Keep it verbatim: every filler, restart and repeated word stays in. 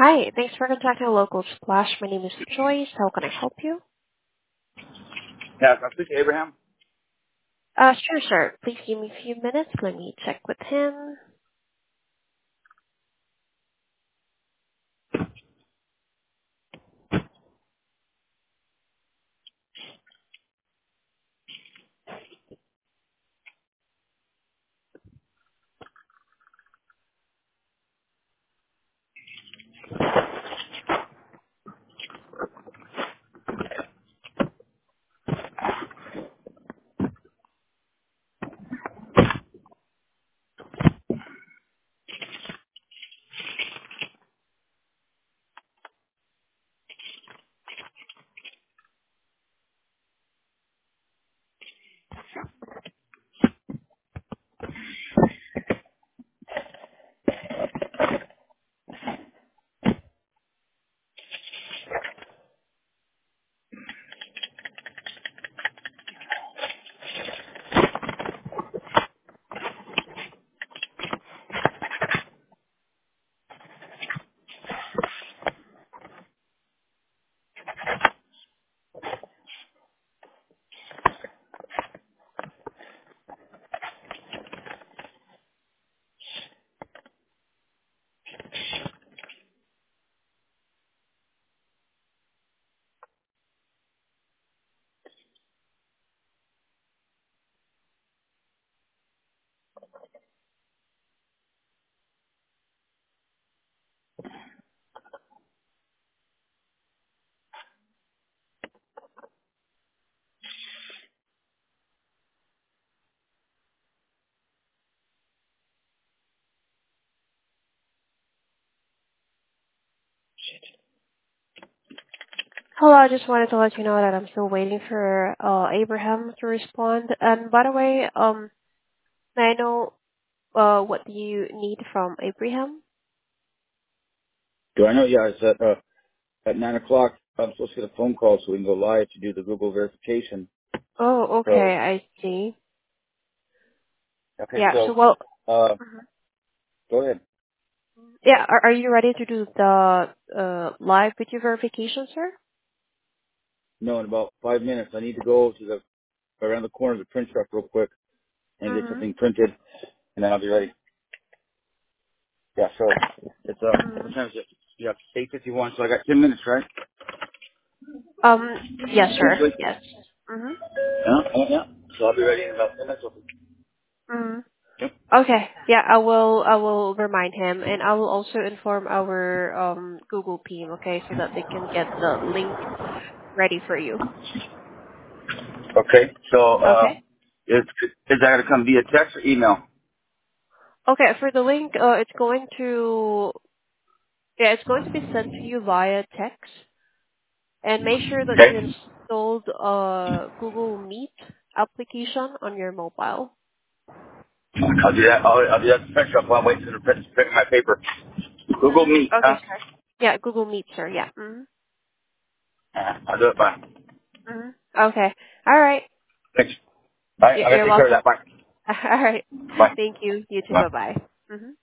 Hi, thanks for contacting Local Splash. My name is Joyce. How can I help you? Yeah, can I speak to Abraham? Uh, sure, sir. Please give me a few minutes. Let me check with him. Hello, I just wanted to let you know that I'm still waiting for uh, Abraham to respond. And by the way, um, may I know uh, what do you need from Abraham? Do I know? Yeah, it's at uh, at nine o'clock. I'm supposed to get a phone call so we can go live to do the Google verification. Oh, So okay, I see. okay, Yeah, so so well, uh, mhm. go ahead. yeah, are, are you ready to do the uh, live video verification, sir? No, in about five minutes, I need to go to the around the corner of the print shop real quick and get Mm-hmm. something printed, and then I'll be ready. Yeah, so it's uh, Mm-hmm. what time is it? Yeah, eight fifty-one. So I got ten minutes, right? Um, yes, sir. Usually. Yes. Mm-hmm. Yeah, yeah, yeah. So I'll be ready in about ten minutes. Mm-hmm. Yep. Okay. Yeah, I will I will remind him, and I will also inform our um Google team, okay, so that they can get the link ready for you. Okay. So uh, Okay? is is that gonna come via text or email? Okay, for the link, uh it's going to yeah, it's going to be sent to you via text, and make sure that you Okay. installed uh Google Meet application on your mobile. I'll do that. I'll, I'll do that at the print shop while I'm waiting for the print to print my paper. Google Mm, Meet, okay, huh? sir. Yeah, Google Meet, sir. Yeah. Mm-hmm. Uh, I'll do it. Bye. Mm-hmm. Okay. All right. Thanks. Bye. Y- I gotta You're take care of welcome. that. Bye. All right. Bye. Thank you. You too. Bye. Bye-bye. Mm-hmm.